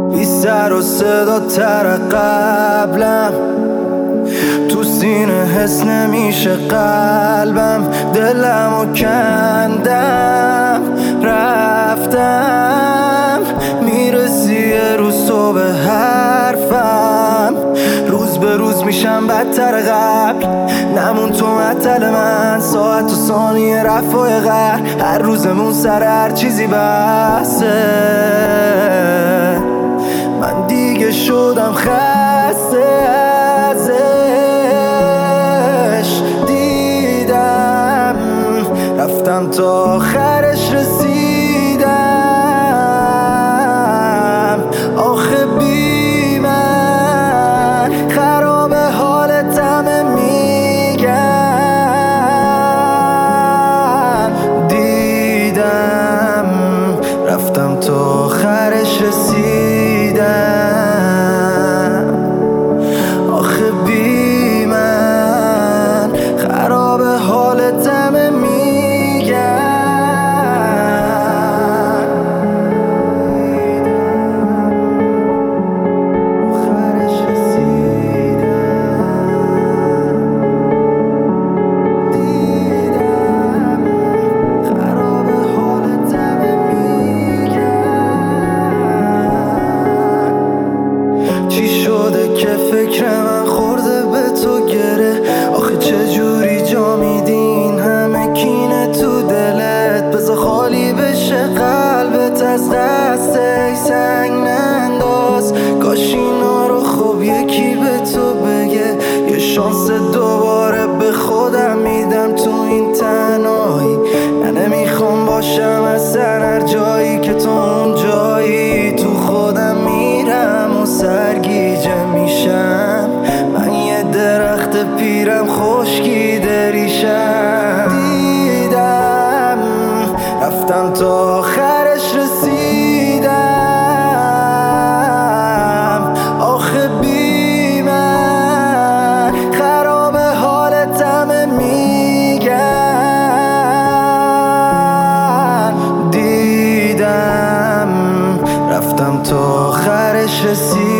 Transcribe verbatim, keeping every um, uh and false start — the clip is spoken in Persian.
بی سر و صدا تر قبلم، تو سینه حس نمیشه قلبم. دلمو کندم رفتم، میرسی یه روز تو به حرفم. روز به روز میشم بدتر قبل، نمون تو معطل من. ساعت و ثانیه رفای قهر، هر روزمون سر هر چیزی بحثه. من دیگه شدم خسته ازش، دیدم رفتم تا آخرش رسیدم. آخه بی من خراب حالتم، میگم دیدم رفتم تا آخرش رسیدم. آخه بی من خراب حالتم، میگم آخرش رسیدم. دیدم خراب حالتم، میگم چی شده که فکر من خورده به تو گره؟ آخه چجوری جا میدی این همه کینه تو دلت؟ بذار خالی بشه قلبت از دست، ای سنگ ننداز. کاش اینا رو خب یکی به تو بگه، یه شانس دوباره به خودم میدم تو این تنهایی. من نمیخوام باشم اصلا هر جایی که تو اون جایی. تو خودم میرم و سرگیجه میشم، من یه درخت پیرم خشکیده ریشم. دیدم رفتم تا آخرش رسیدم. آخه بی من خراب حالتم، میگم دیدم رفتم تا آخرش رسیدم.